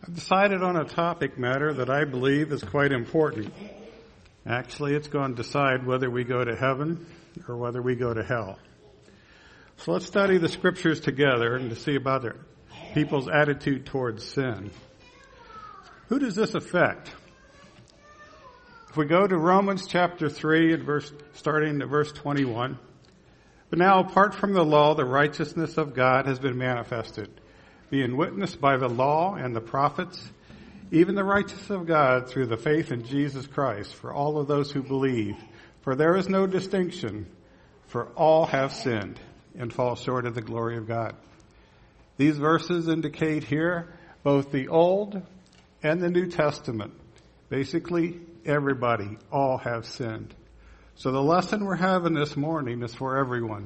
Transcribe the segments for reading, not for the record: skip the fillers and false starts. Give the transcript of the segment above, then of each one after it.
I've decided on a topic matter that I believe is quite important. Actually, it's going to decide whether we go to heaven or whether we go to hell. So let's study the scriptures together and to see about people's attitude towards sin. Who does this affect? If we go to Romans chapter 3 and starting at verse 21, but now apart from the law, the righteousness of God has been manifested, being witnessed by the law and the prophets, even the righteousness of God through the faith in Jesus Christ for all of those who believe. For there is no distinction, for all have sinned and fall short of the glory of God. These verses indicate here both the Old and the New Testament. Basically, everybody, all have sinned. So the lesson we're having this morning is for everyone.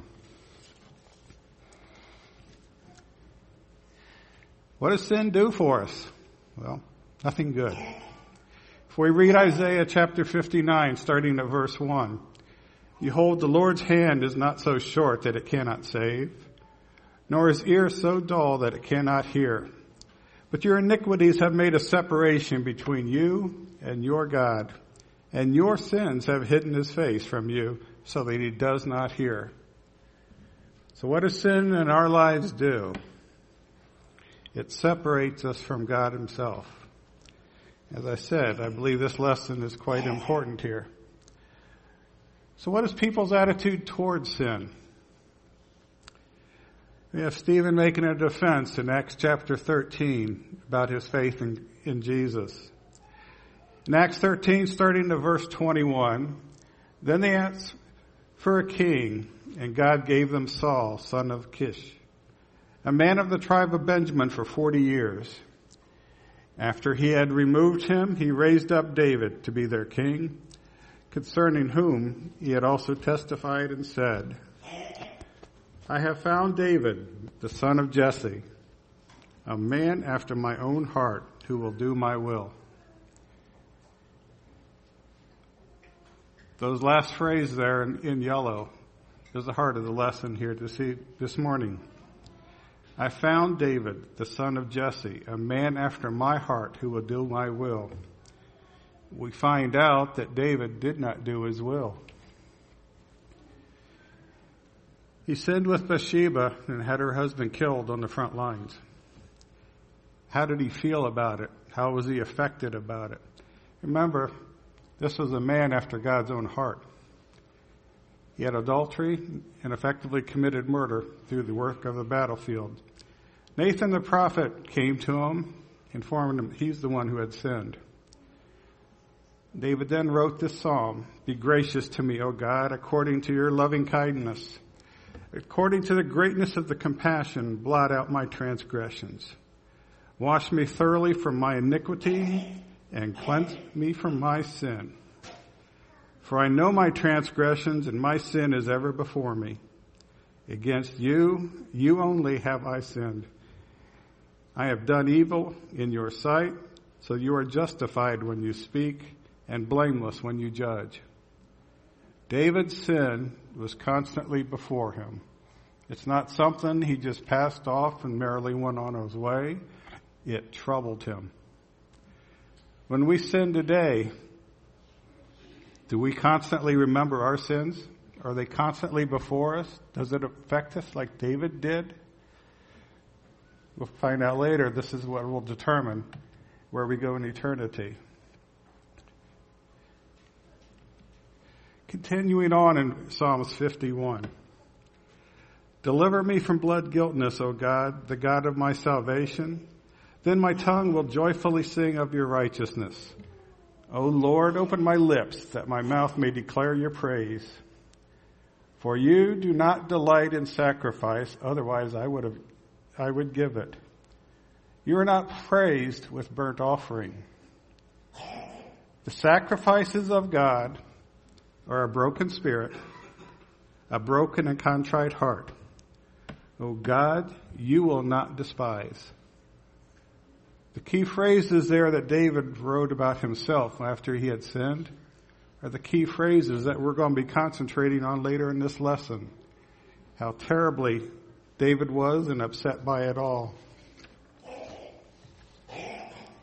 What does sin do for us? Well, nothing good. If we read Isaiah chapter 59, starting at verse 1, behold, the Lord's hand is not so short that it cannot save, nor his ear so dull that it cannot hear. But your iniquities have made a separation between you and your God, and your sins have hidden his face from you so that he does not hear. So what does sin in our lives do? It separates us from God himself. As I said, I believe this lesson is quite important here. So what is people's attitude towards sin? We have Stephen making a defense in Acts chapter 13 about his faith in Jesus. In Acts 13, starting to verse 21, then they asked for a king, and God gave them Saul, son of Kish, a man of the tribe of Benjamin, for 40 years. After he had removed him, he raised up David to be their king, concerning whom he had also testified and said, I have found David, the son of Jesse, a man after my own heart, who will do my will. Those last phrases there in yellow is the heart of the lesson here to see this morning. I found David, the son of Jesse, a man after my heart who will do my will. We find out that David did not do his will. He sinned with Bathsheba and had her husband killed on the front lines. How did he feel about it? How was he affected about it? Remember, this was a man after God's own heart. He had adultery and effectively committed murder through the work of the battlefield. Nathan the prophet came to him, informing him he's the one who had sinned. David then wrote this psalm, Be gracious to me, O God, according to your loving kindness. According to the greatness of the compassion, blot out my transgressions. Wash me thoroughly from my iniquity and cleanse me from my sin. For I know my transgressions, and my sin is ever before me. Against you, you only have I sinned. I have done evil in your sight, so you are justified when you speak and blameless when you judge. David's sin was constantly before him. It's not something he just passed off and merrily went on his way. It troubled him. When we sin today, do we constantly remember our sins? Are they constantly before us? Does it affect us like David did? We'll find out later. This is what will determine where we go in eternity. Continuing on in Psalms 51. Deliver me from blood guiltness, O God, the God of my salvation. Then my tongue will joyfully sing of your righteousness. O Lord, open my lips that my mouth may declare your praise. For you do not delight in sacrifice, otherwise I would give it. You are not praised with burnt offering. The sacrifices of God are a broken spirit, a broken and contrite heart. O God, you will not despise. The key phrases there that David wrote about himself after he had sinned are the key phrases that we're going to be concentrating on later in this lesson. How terribly David was and upset by it all.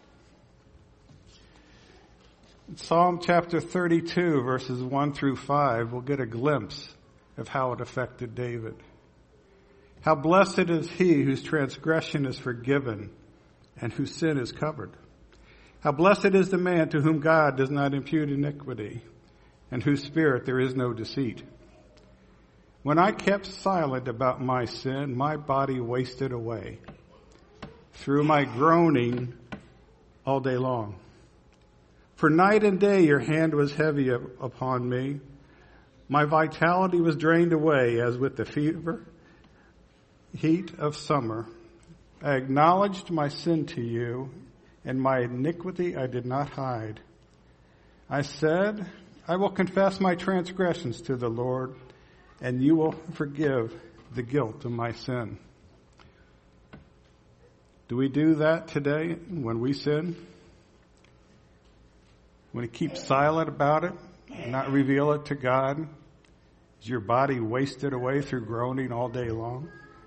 In Psalm chapter 32, verses 1 through 5, we'll get a glimpse of how it affected David. How blessed is he whose transgression is forgiven and whose sin is covered. How blessed is the man to whom God does not impute iniquity and whose spirit there is no deceit. When I kept silent about my sin, my body wasted away through my groaning all day long. For night and day your hand was heavy upon me. My vitality was drained away as with the heat of summer. I acknowledged my sin to you, and my iniquity I did not hide. I said, I will confess my transgressions to the Lord, and you will forgive the guilt of my sin. Do we do that today when we sin? When we keep silent about it, and not reveal it to God, is your body wasted away through groaning all day long?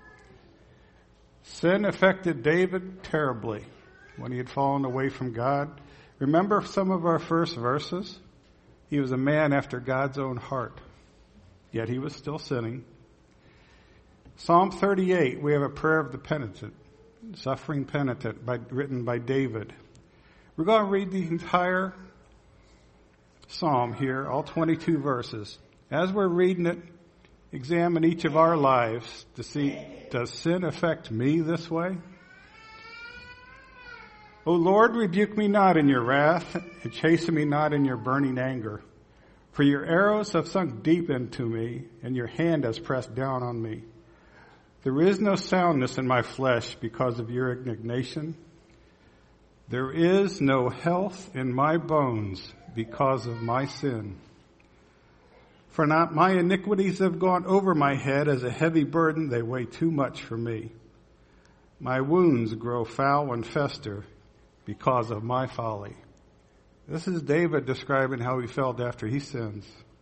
Sin affected David terribly when he had fallen away from God. Remember some of our first verses? He was a man after God's own heart, yet he was still sinning. Psalm 38, we have a prayer of the penitent, suffering penitent, written by David. We're going to read the entire psalm here, all 22 verses. As we're reading it, examine each of our lives to see, does sin affect me this way? O Lord, rebuke me not in your wrath, and chasten me not in your burning anger. For your arrows have sunk deep into me, and your hand has pressed down on me. There is no soundness in my flesh because of your indignation. There is no health in my bones because of my sin. For not my iniquities have gone over my head as a heavy burden. They weigh too much for me. My wounds grow foul and fester because of my folly. This is David describing how he felt after he sins.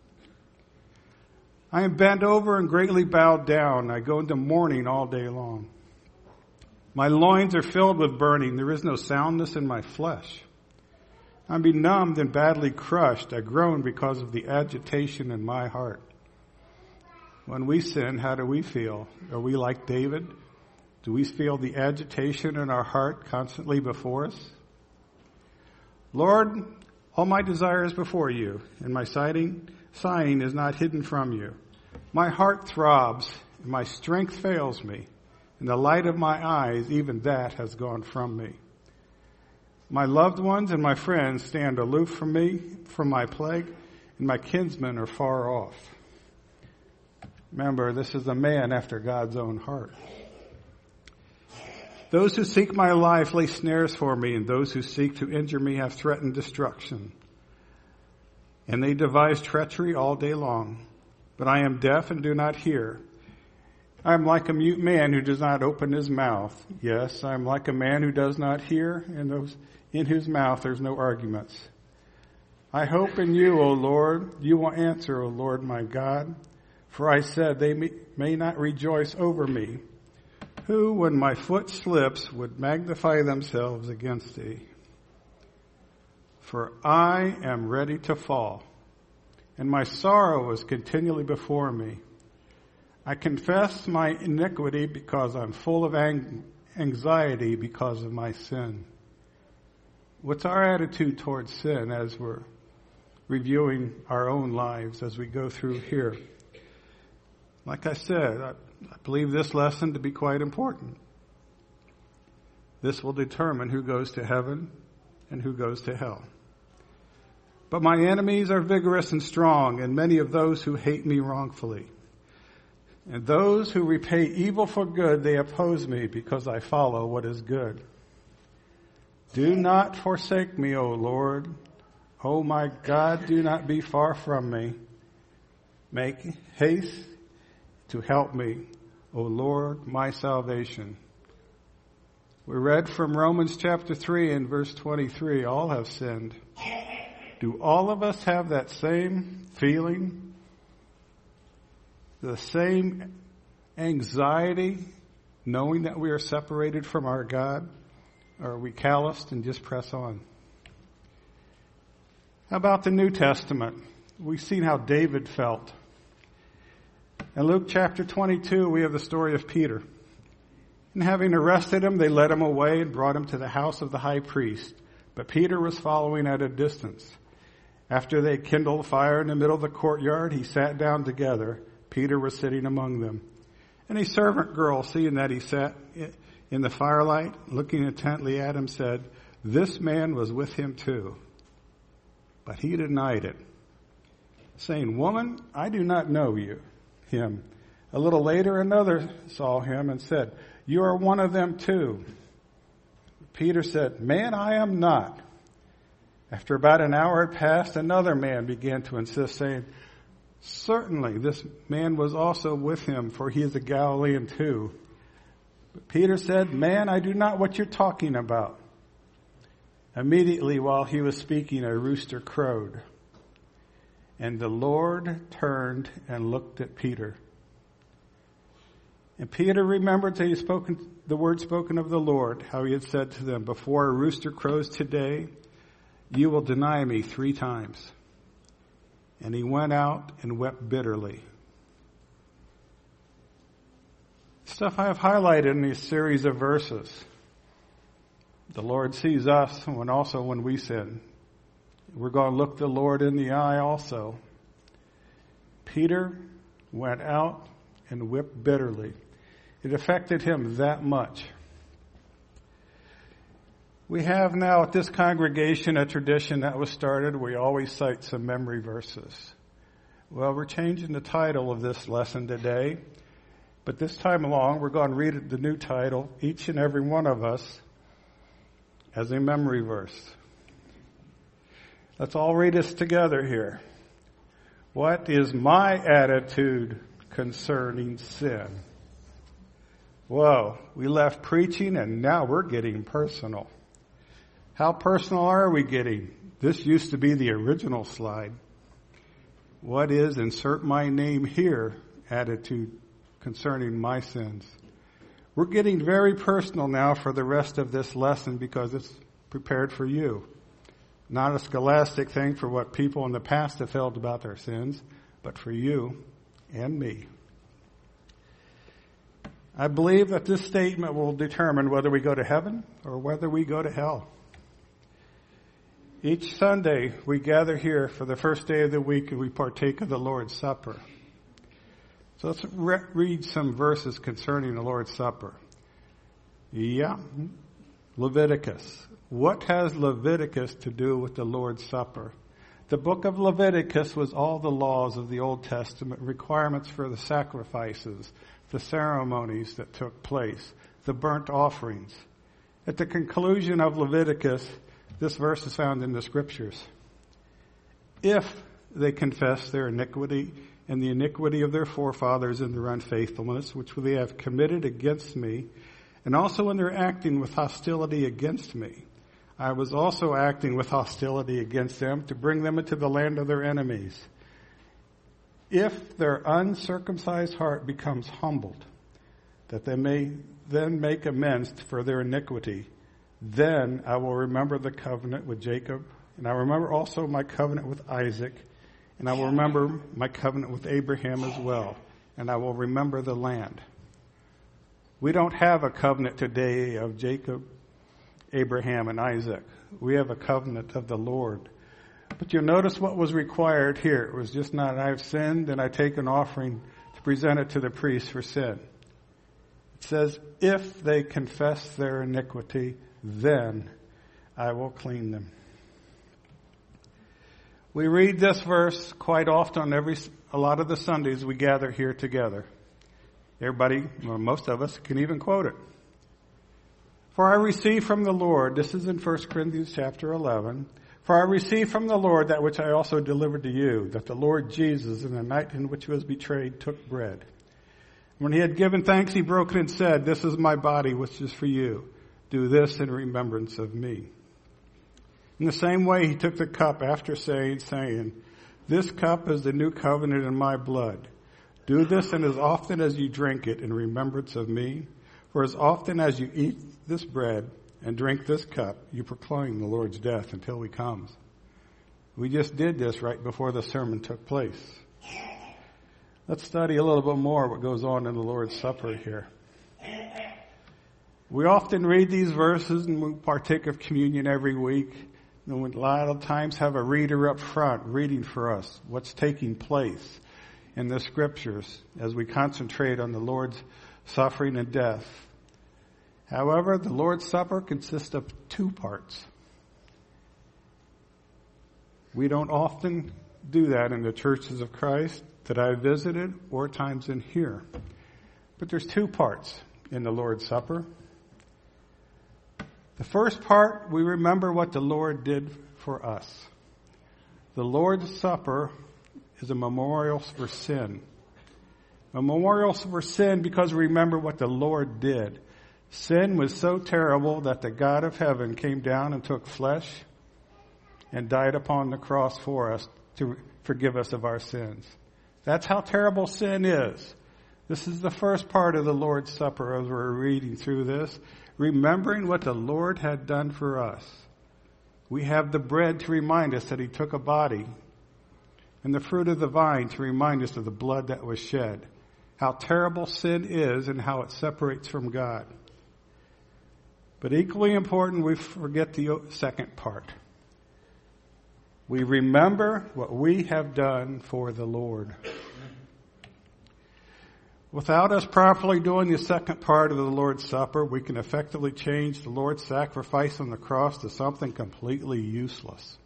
I am bent over and greatly bowed down. I go into mourning all day long. My loins are filled with burning. There is no soundness in my flesh. I'm benumbed and badly crushed. I groan because of the agitation in my heart. When we sin, how do we feel? Are we like David? Do we feel the agitation in our heart constantly before us? Lord, all my desire is before you, and my sighing is not hidden from you. My heart throbs, and my strength fails me, and the light of my eyes, even that has gone from me. My loved ones and my friends stand aloof from me, from my plague, and my kinsmen are far off. Remember, this is a man after God's own heart. Those who seek my life lay snares for me, and those who seek to injure me have threatened destruction. And they devise treachery all day long. But I am deaf and do not hear. I am like a mute man who does not open his mouth. Yes, I am like a man who does not hear, and those in whose mouth there's no arguments. I hope in you, O Lord. You will answer, O Lord my God. For I said, they may not rejoice over me, who, when my foot slips, would magnify themselves against thee. For I am ready to fall, and my sorrow is continually before me. I confess my iniquity because I'm full of anxiety because of my sin. What's our attitude towards sin as we're reviewing our own lives as we go through here? Like I said, I believe this lesson to be quite important. This will determine who goes to heaven and who goes to hell. But my enemies are vigorous and strong, and many of those who hate me wrongfully. And those who repay evil for good, they oppose me because I follow what is good. Do not forsake me, O Lord. O my God, do not be far from me. Make haste to help me, O Lord, my salvation. We read from Romans chapter 3 and verse 23, all have sinned. Do all of us have that same feeling? The same anxiety, knowing that we are separated from our God? Or are we calloused and just press on? How about the New Testament? We've seen how David felt. In Luke chapter 22, we have the story of Peter. And having arrested him, they led him away and brought him to the house of the high priest. But Peter was following at a distance. After they kindled a fire in the middle of the courtyard, he sat down together. Peter was sitting among them. And a servant girl, seeing that he sat in the firelight, looking intently at him, said, "This man was with him too." But he denied it, saying, "Woman, I do not know him." A little later, another saw him and said, "You are one of them too." Peter said, "Man, I am not." After about an hour had passed, another man began to insist, saying, "Certainly, this man was also with him, for he is a Galilean too." But Peter said, "Man, I do not know what you're talking about." Immediately while he was speaking, a rooster crowed. And the Lord turned and looked at Peter. And Peter remembered that the word spoken of the Lord, how he had said to them, "Before a rooster crows today, you will deny me 3 times." And he went out and wept bitterly. Stuff I have highlighted in these series of verses. The Lord sees us when we sin. We're going to look the Lord in the eye also. Peter went out and wept bitterly. It affected him that much. We have now at this congregation a tradition that was started. We always cite some memory verses. Well, we're changing the title of this lesson today. But this time along, we're going to read the new title, Each and Every One of Us, as a memory verse. Let's all read this together here. What is my attitude concerning sin? Whoa, we left preaching and now we're getting personal. How personal are we getting? This used to be the original slide. What is, insert my name here, attitude concerning my sins? We're getting very personal now for the rest of this lesson because it's prepared for you. Not a scholastic thing for what people in the past have felt about their sins, but for you and me. I believe that this statement will determine whether we go to heaven or whether we go to hell. Each Sunday we gather here for the first day of the week and we partake of the Lord's Supper. So let's read some verses concerning the Lord's Supper. Leviticus. What has Leviticus to do with the Lord's Supper? The book of Leviticus was all the laws of the Old Testament, requirements for the sacrifices, the ceremonies that took place, the burnt offerings. At the conclusion of Leviticus, this verse is found in the Scriptures. If they confess their iniquity and the iniquity of their forefathers in their unfaithfulness, which they have committed against me, and also in their acting with hostility against me, I was also acting with hostility against them to bring them into the land of their enemies. If their uncircumcised heart becomes humbled, that they may then make amends for their iniquity, then I will remember the covenant with Jacob, and I remember also my covenant with Isaac, and I will remember my covenant with Abraham as well, and I will remember the land. We don't have a covenant today of Jacob, Abraham, and Isaac. We have a covenant of the Lord. But you'll notice what was required here. It was just not, I have sinned and I take an offering to present it to the priest for sin. It says, if they confess their iniquity, then I will clean them. We read this verse quite often a lot of the Sundays we gather here together. Everybody, well, most of us can even quote it. For I received from the Lord, this is in 1 Corinthians chapter 11, for I received from the Lord that which I also delivered to you, that the Lord Jesus, in the night in which he was betrayed, took bread. When he had given thanks, he broke it and said, this is my body, which is for you. Do this in remembrance of me. In the same way, he took the cup after saying, this cup is the new covenant in my blood. Do this, and as often as you drink it, in remembrance of me. For as often as you eat this bread and drink this cup, you proclaim the Lord's death until he comes. We just did this right before the sermon took place. Let's study a little bit more what goes on in the Lord's Supper here. We often read these verses and we partake of communion every week. And we a lot of times have a reader up front reading for us what's taking place in the scriptures as we concentrate on the Lord's suffering and death. However, the Lord's Supper consists of two parts. We don't often do that in the churches of Christ that I've visited or times in here. But there's two parts in the Lord's Supper. The first part, we remember what the Lord did for us. The Lord's Supper is a memorial for sin. A memorial for sin because we remember what the Lord did. Sin was so terrible that the God of heaven came down and took flesh and died upon the cross for us to forgive us of our sins. That's how terrible sin is. This is the first part of the Lord's Supper as we're reading through this, remembering what the Lord had done for us. We have the bread to remind us that he took a body, and the fruit of the vine to remind us of the blood that was shed. How terrible sin is and how it separates from God. But equally important, we forget the second part. We remember what we have done for the Lord. Without us properly doing the second part of the Lord's Supper, we can effectively change the Lord's sacrifice on the cross to something completely useless.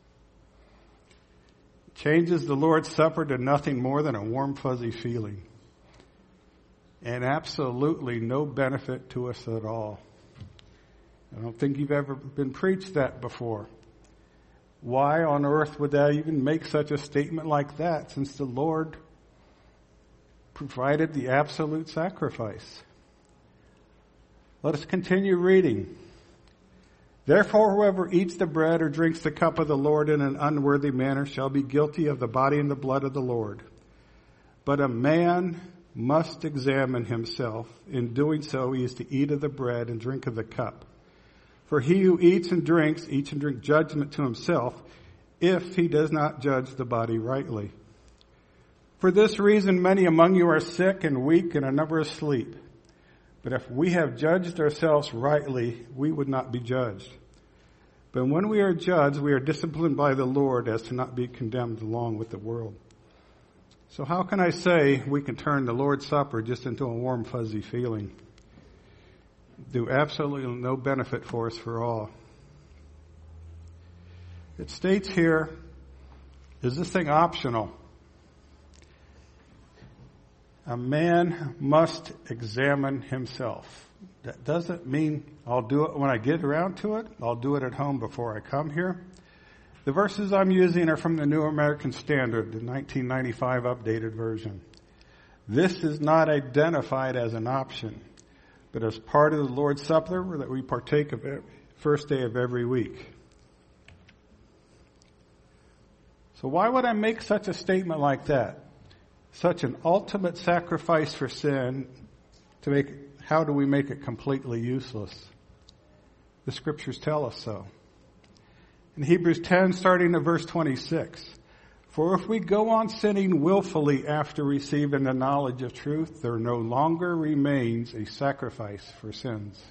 It changes the Lord's Supper to nothing more than a warm, fuzzy feeling. And absolutely no benefit to us at all. I don't think you've ever been preached that before. Why on earth would that even make such a statement like that, since the Lord provided the absolute sacrifice? Let us continue reading. Therefore, whoever eats the bread or drinks the cup of the Lord in an unworthy manner shall be guilty of the body and the blood of the Lord. But a man must examine himself. In doing so, he is to eat of the bread and drink of the cup. For he who eats and drinks judgment to himself, if he does not judge the body rightly. For this reason, many among you are sick and weak, and a number asleep. But if we have judged ourselves rightly, we would not be judged. But when we are judged, we are disciplined by the Lord as to not be condemned along with the world. So how can I say we can turn the Lord's Supper just into a warm, fuzzy feeling? Do absolutely no benefit for us for all. It states here, is this thing optional? A man must examine himself. That doesn't mean I'll do it when I get around to it. I'll do it at home before I come here. The verses I'm using are from the New American Standard, the 1995 updated version. This is not identified as an option, but as part of the Lord's Supper that we partake of every first day of every week. So why would I make such a statement like that? Such an ultimate sacrifice for sin, how do we make it completely useless? The scriptures tell us so. In Hebrews 10, starting at verse 26, for if we go on sinning willfully after receiving the knowledge of truth, there no longer remains a sacrifice for sins.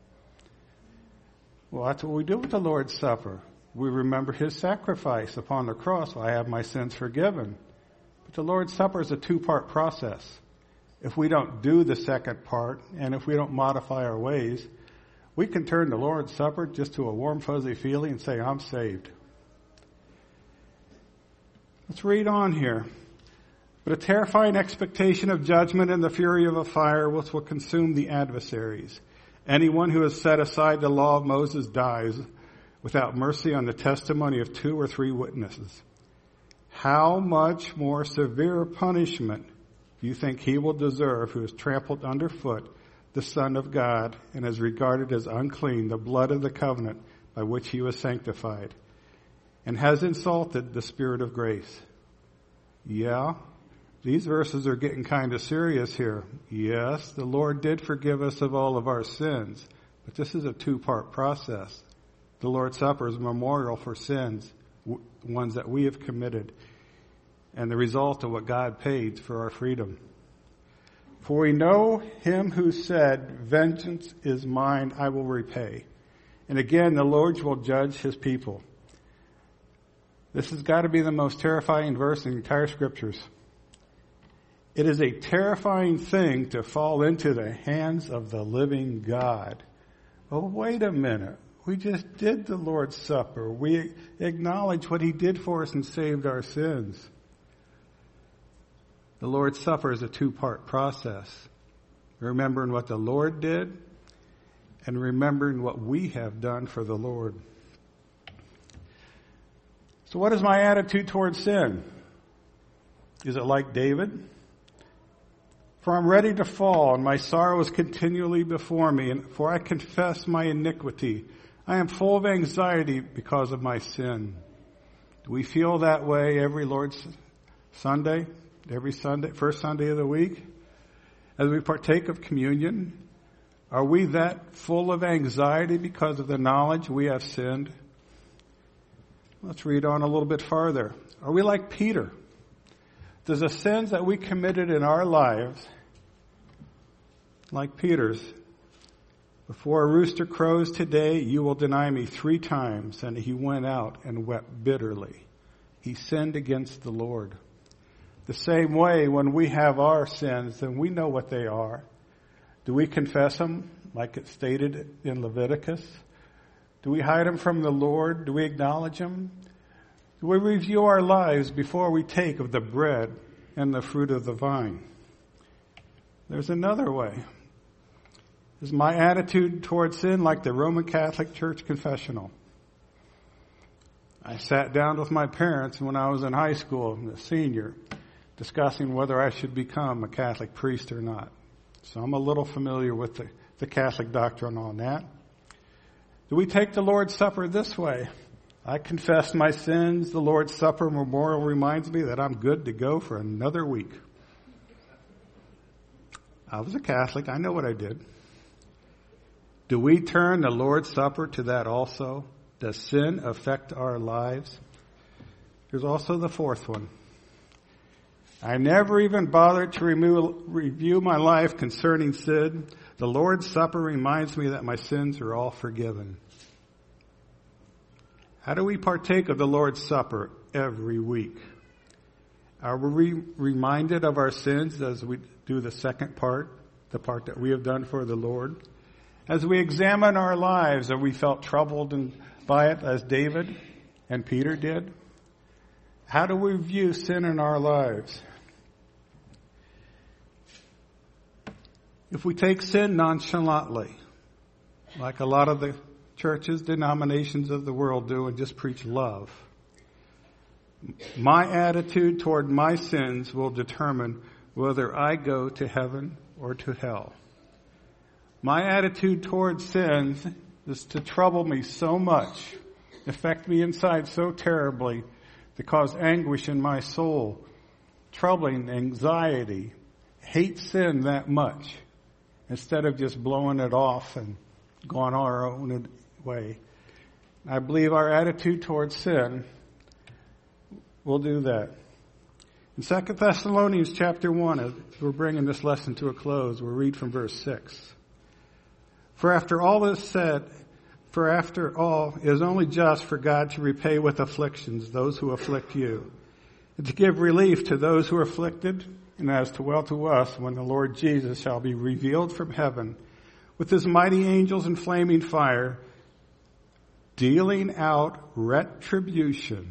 Well, that's what we do with the Lord's Supper. We remember his sacrifice upon the cross. I have my sins forgiven. But the Lord's Supper is a two-part process. If we don't do the second part, and if we don't modify our ways, we can turn the Lord's Supper just to a warm, fuzzy feeling and say, I'm saved. Let's read on here. But a terrifying expectation of judgment and the fury of a fire which will consume the adversaries. Anyone who has set aside the law of Moses dies without mercy on the testimony of 2 or 3 witnesses. How much more severe punishment do you think he will deserve who has trampled underfoot the Son of God and has regarded as unclean the blood of the covenant by which he was sanctified, and has insulted the Spirit of grace? Yeah, these verses are getting kind of serious here. Yes, the Lord did forgive us of all of our sins, but this is a 2-part process. The Lord's Supper is a memorial for sins ones that we have committed, and the result of what God paid for our freedom. For we know him who said, vengeance is mine, I will repay. And again, the Lord will judge his people. This has got to be the most terrifying verse in the entire scriptures. It is a terrifying thing to fall into the hands of the living God. Oh, wait a minute. We just did the Lord's Supper. We acknowledge what he did for us and saved our sins. The Lord's Supper is a two-part process. Remembering what the Lord did and remembering what we have done for the Lord. So what is my attitude towards sin? Is it like David? For I'm ready to fall, and my sorrow is continually before me, and for I confess my iniquity. I am full of anxiety because of my sin. Do we feel that way every Lord's Sunday? Every Sunday, first Sunday of the week? As we partake of communion, are we that full of anxiety because of the knowledge we have sinned? Let's read on a little bit farther. Are we like Peter? Does the sins that we committed in our lives, like Peter's, before a rooster crows today, you will deny me 3 times. And he went out and wept bitterly. He sinned against the Lord. The same way, when we have our sins, then we know what they are. Do we confess them, like it's stated in Leviticus? Do we hide them from the Lord? Do we acknowledge them? Do we review our lives before we take of the bread and the fruit of the vine? There's another way. Is my attitude towards sin like the Roman Catholic Church confessional? I sat down with my parents when I was in high school, a senior, discussing whether I should become a Catholic priest or not. So I'm a little familiar with the Catholic doctrine on that. Do we take the Lord's Supper this way? I confess my sins. The Lord's Supper memorial reminds me that I'm good to go for another week. I was a Catholic. I know what I did. Do we turn the Lord's Supper to that also? Does sin affect our lives? There's also the fourth one. I never even bothered to review my life concerning sin. The Lord's Supper reminds me that my sins are all forgiven. How do we partake of the Lord's Supper every week? Are we reminded of our sins as we do the second part, the part that we have done for the Lord? As we examine our lives, have we felt troubled by it as David and Peter did? How do we view sin in our lives? If we take sin nonchalantly, like a lot of the churches, denominations of the world do, and just preach love, my attitude toward my sins will determine whether I go to heaven or to hell. My attitude toward sins is to trouble me so much, affect me inside so terribly, to cause anguish in my soul, troubling anxiety, hate sin that much, instead of just blowing it off and going our own way. I believe our attitude towards sin will do that. In 2 Thessalonians chapter 1, as we're bringing this lesson to a close, we'll read from verse 6. For after all is said, for after all, it is only just for God to repay with afflictions those who afflict you, and to give relief to those who are afflicted, and as to well to us when the Lord Jesus shall be revealed from heaven with his mighty angels in flaming fire, dealing out retribution.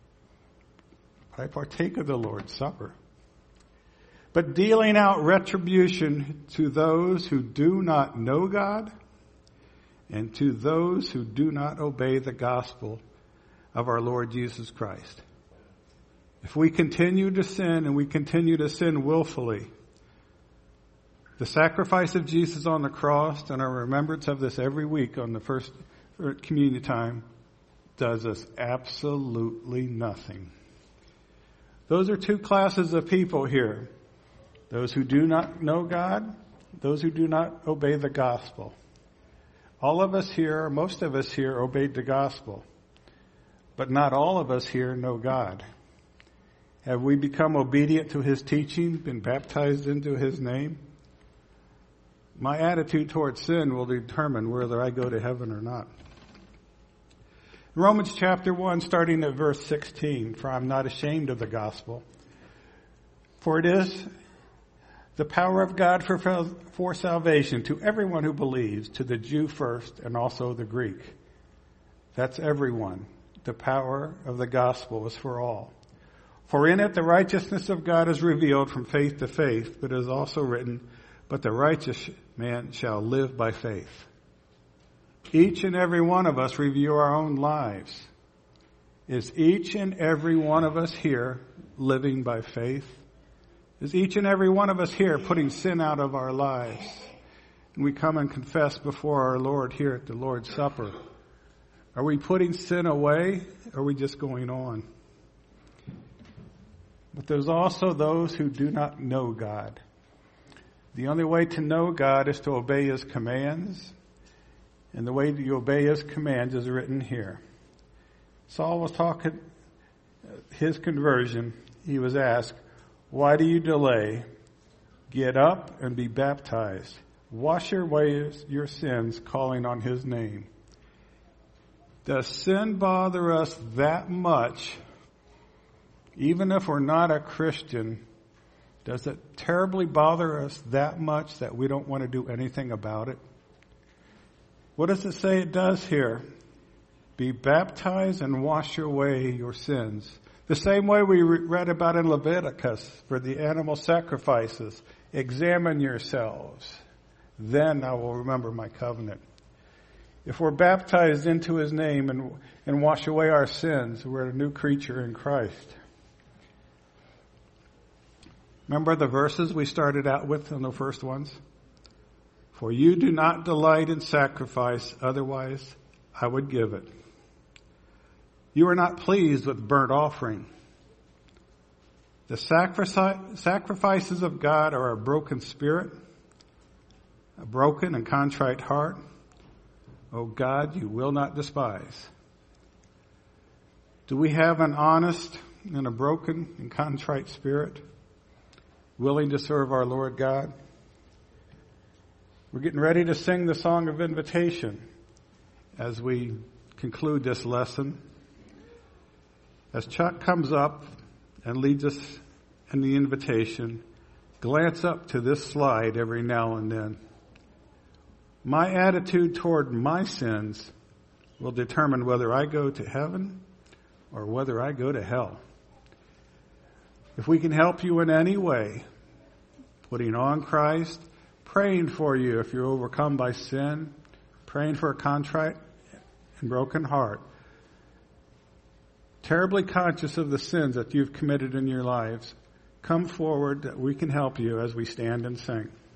I partake of the Lord's Supper. But dealing out retribution to those who do not know God and to those who do not obey the gospel of our Lord Jesus Christ. If we continue to sin and we continue to sin willfully, the sacrifice of Jesus on the cross and our remembrance of this every week on the first communion time does us absolutely nothing. Those are two classes of people here. Those who do not know God, those who do not obey the gospel. All of us here, most of us here, obeyed the gospel. But not all of us here know God. Have we become obedient to his teaching, been baptized into his name? My attitude towards sin will determine whether I go to heaven or not. Romans chapter 1, starting at verse 16, for I'm not ashamed of the gospel. For it is the power of God for salvation to everyone who believes, to the Jew first and also the Greek. That's everyone. The power of the gospel is for all. For in it the righteousness of God is revealed from faith to faith, but it is also written, but the righteous man shall live by faith. Each and every one of us review our own lives. Is each and every one of us here living by faith? Is each and every one of us here putting sin out of our lives? And we come and confess before our Lord here at the Lord's Supper. Are we putting sin away, or are we just going on? But there's also those who do not know God. The only way to know God is to obey his commands. And the way you obey his commands is written here. Saul was talking, his conversion, he was asked, why do you delay? Get up and be baptized. Wash your sins, calling on his name. Does sin bother us that much? Even if we're not a Christian, does it terribly bother us that much that we don't want to do anything about it? What does it say it does here? Be baptized and wash away your sins. The same way we read about in Leviticus for the animal sacrifices. Examine yourselves. Then I will remember my covenant. If we're baptized into his name and wash away our sins, we're a new creature in Christ. Remember the verses we started out with in the first ones? For you do not delight in sacrifice, otherwise I would give it. You are not pleased with burnt offering. The sacrifices of God are a broken spirit, a broken and contrite heart. O God, you will not despise. Do we have an honest and a broken and contrite spirit, willing to serve our Lord God? We're getting ready to sing the song of invitation as we conclude this lesson. As Chuck comes up and leads us in the invitation, glance up to this slide every now and then. My attitude toward my sins will determine whether I go to heaven or whether I go to hell. If we can help you in any way, putting on Christ, praying for you if you're overcome by sin, praying for a contrite and broken heart, terribly conscious of the sins that you've committed in your lives, come forward that we can help you as we stand and sing.